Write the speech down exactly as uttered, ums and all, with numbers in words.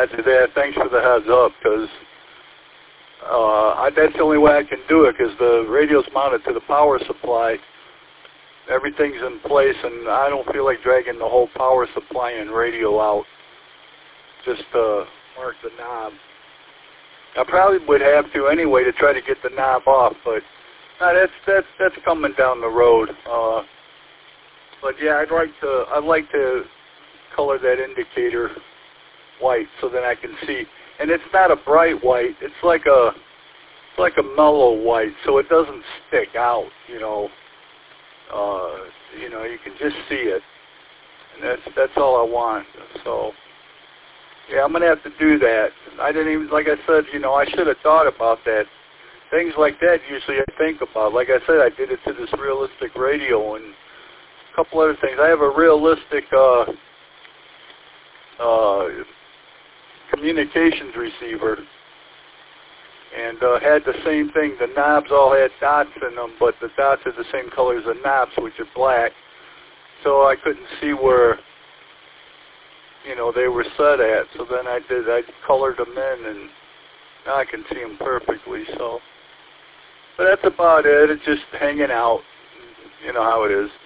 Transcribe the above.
Roger that. Thanks for the heads up, because uh, I, that's the only way I can do it, because the radio's mounted to the power supply. Everything's in place, and I don't feel like dragging the whole power supply and radio out just to mark the knob. I probably would have to anyway to try to get the knob off, but no, that's that's that's coming down the road. Uh, but yeah, I'd like to I'd like to color that indicator white so that I can see. And it's not a bright white; it's like a it's like a mellow white, so it doesn't stick out. You know, uh, you know, you can just see it, and that's that's all I want. So. Yeah, I'm going to have to do that. I didn't even, like I said, you know, I should have thought about that. Things like that usually I think about. Like I said, I did it to this realistic radio and a couple other things. I have a realistic uh, uh, communications receiver and uh, had the same thing. The knobs all had dots in them, but the dots are the same color as the knobs, which are black. So I couldn't see where, you know, they were set at. So then I did, I colored them in, and now I can see them perfectly. So, but that's about it. It's just hanging out. You know how it is.